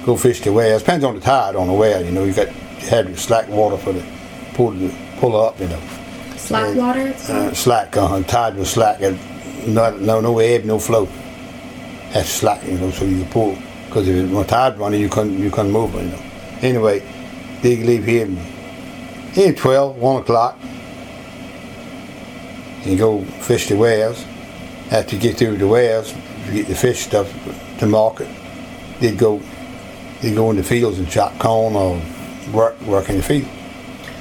go fish the wells. Depends on the tide on the well. You know, you have your slack water for the pull up. You know, slack water. Slack. Tide was slack. No ebb, no flow. That's slack. You know, so you pull because if it was tide running, you couldn't move it. You know. Anyway, they leave here in 1 o'clock. And go fish the wells. After you get through the wells, you get the fish stuff to market. They'd go in the fields and chop corn or work in the field.